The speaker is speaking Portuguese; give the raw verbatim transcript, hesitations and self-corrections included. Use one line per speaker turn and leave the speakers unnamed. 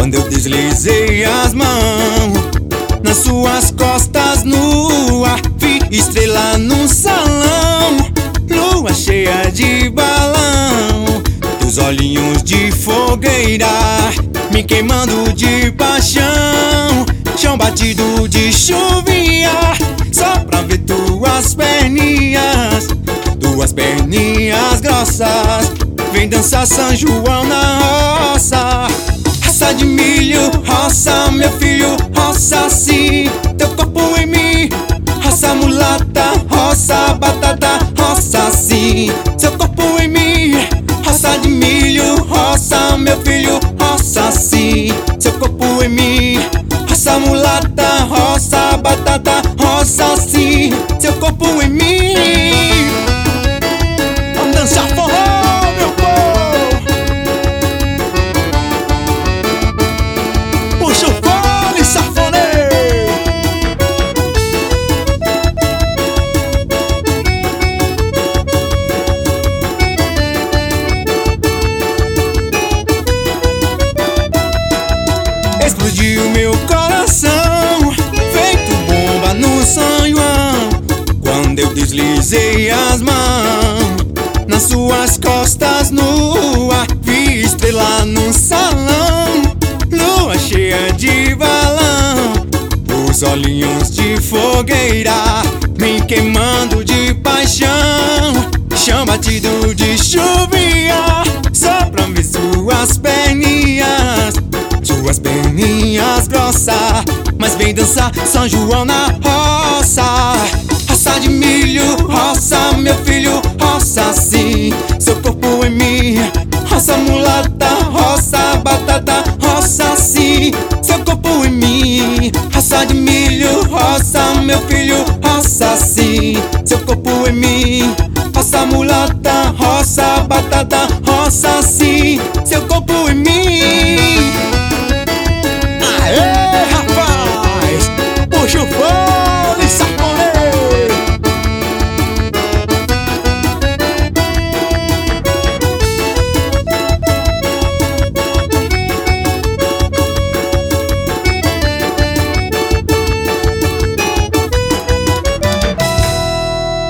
Quando eu deslizei as mãos nas suas costas nua, vi estrela no salão, lua cheia de balão, teus olhinhos de fogueira me queimando de paixão, chão batido de chuvinha, só pra ver tuas perninhas, duas perninhas grossas, vem dançar São João na roça. Roça de milho, roça meu filho, roça sim, teu corpo em mim. Roça mulata, roça batata, roça sim, seu corpo em mim. Roça de milho, roça meu filho, roça sim, seu corpo em mim. Roça mulata, roça batata, roça sim, seu corpo em mim. Vamos dançar forró, meu povo. Puxa o fole, safoneiro. Explodiu meu coração, feito bomba no São João, quando eu deslizei as mãos nas suas costas nua, vi estrela no salão, lua cheia de balão, os olhinhos de fogueira me queimando de paixão, chão batido de chuvinha, só pra ver suas perninhas, suas perninhas grossas, mas vem dançar São João na roça. Roça de milho, roça meu filho, roça sim, seu corpo em mim. Roça mulata, roça batata, roça sim, seu corpo em mim. Roça de milho, roça meu filho, roça sim, seu corpo em mim. Roça mulata, roça batata,